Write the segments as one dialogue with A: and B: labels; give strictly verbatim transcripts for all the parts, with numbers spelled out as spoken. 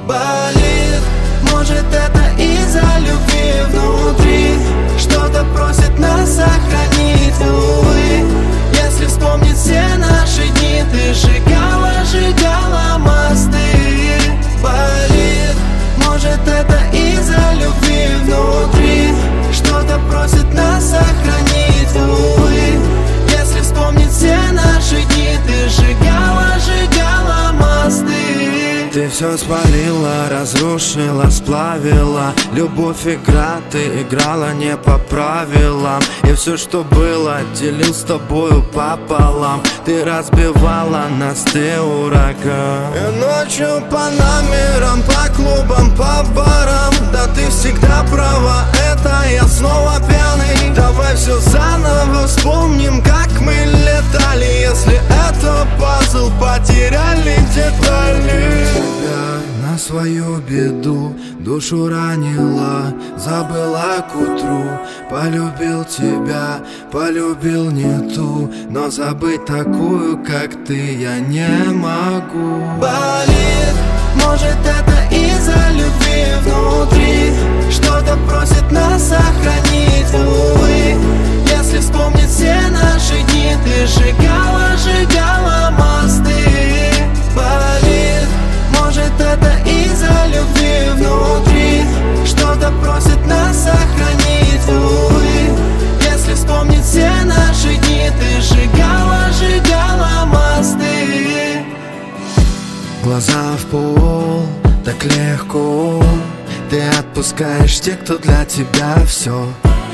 A: болит. Может, это из-за любви внутри, что-то просит нас сохранить, увы. Если вспомнить все наши дни, ты сжигала, сжигала мосты. Болит. Может, это из-за любви внутри, что-то просит нас сохранить, увы. Если вспомнить все наши дни, ты сжигала, сжигала мосты.
B: Ты все спалила, разрушила, сплавила. Любовь игра, ты играла не по правилам. И все, что было, делил с тобою пополам. Ты разбивала нас, ты ураган. И ночью по номерам, по клубам, по барам. Да ты всегда права, это я снова пьяный. Давай все заново вспомним, как мы летали. Если это пазл, потеряли детали. Тебя на свою беду душу ранила, забыла к утру. Полюбил тебя, полюбил не ту, но забыть такую, как ты, я не могу.
A: Болит. Может, это из-за любви внутри, что-то просит нас сохранить, увы. Если вспомнить все наши дни, ты сжигала, сжигала мосты. Болит. Может, это из-за любви внутри, что-то просит нас сохранить, увы. Если вспомнить все наши дни, ты сжигала, сжигала мосты.
B: Глаза в пол, так легко. Ты отпускаешь тех, кто для тебя все.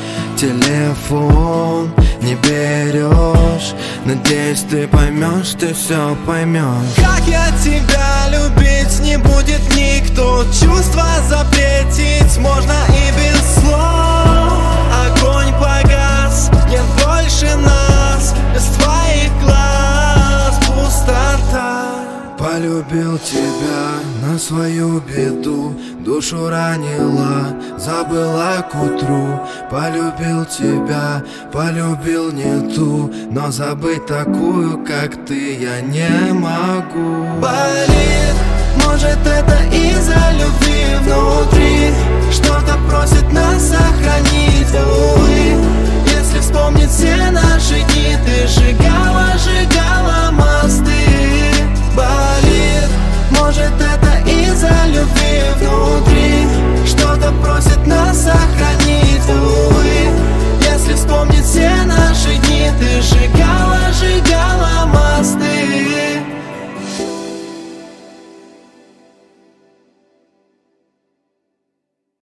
B: Телефон не берешь. Надеюсь, ты поймешь, ты все поймешь.
A: Как я тебя любить не будет никто. Чувства запретить можно и без слов. Огонь погас, нет больше нас. Без твоих глаз пустота.
B: Полюбил тебя на свою беду, душу ранила, забыла к утру. Полюбил тебя, полюбил не ту, но забыть такую, как ты, я не могу.
A: Болит. Может, это из-за любви внутри, что-то просит нас сохранить, увы. Если вспомнить все наши дни,